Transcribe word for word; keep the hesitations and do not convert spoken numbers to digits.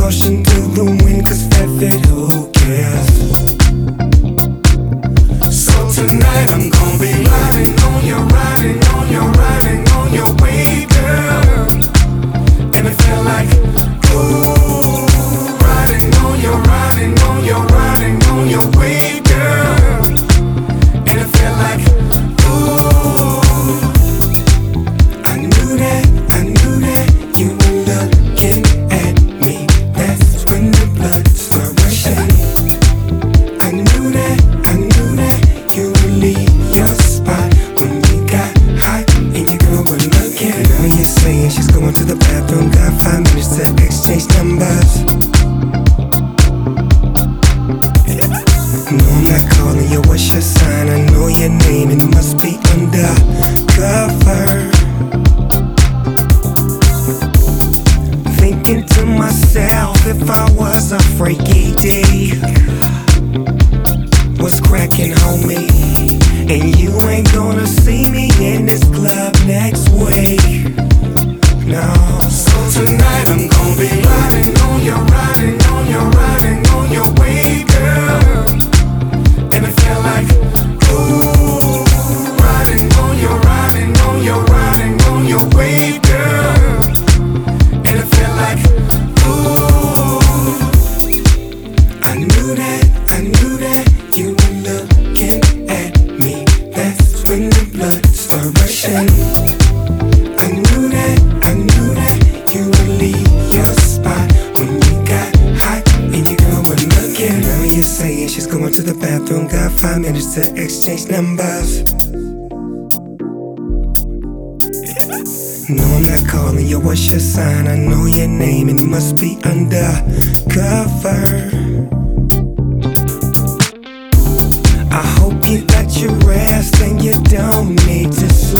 caution to the wind, cause that fit, who cares? So tonight I'm gonna be riding on your, riding on your, riding on your wave, girl. And it felt like, ooh, riding on your, riding on your, riding on your wave, girl. And it felt like, ooh, I knew that, I knew that you were looking at me. That's when the blood started rushing. I knew that, I knew that you would leave your spot when you got hot and your girl was looking. Now you're saying she's going to the bathroom, got five minutes to exchange numbers. No, I'm not calling you, what's your sign? I know your name and it must be undercover. Thinking to myself, if I was a freaky D, what's cracking, homie? And you ain't gonna see me in this club next week. No. So tonight I'm gonna be riding on your, riding on your, riding on your way, girl. And it felt like, ooh, riding on your, riding on your, riding on your way, girl. And it felt like, ooh, I knew that, I knew that you were looking at me. That's when the blood started rushing. I knew that, I knew that you would leave your spot when you got hot and your girl was looking. Now you're saying she's going to the bathroom, got five minutes to exchange numbers. No, I'm not calling you, what's your sign? I know your name and it must be undercover. I hope you got your rest and you don't need to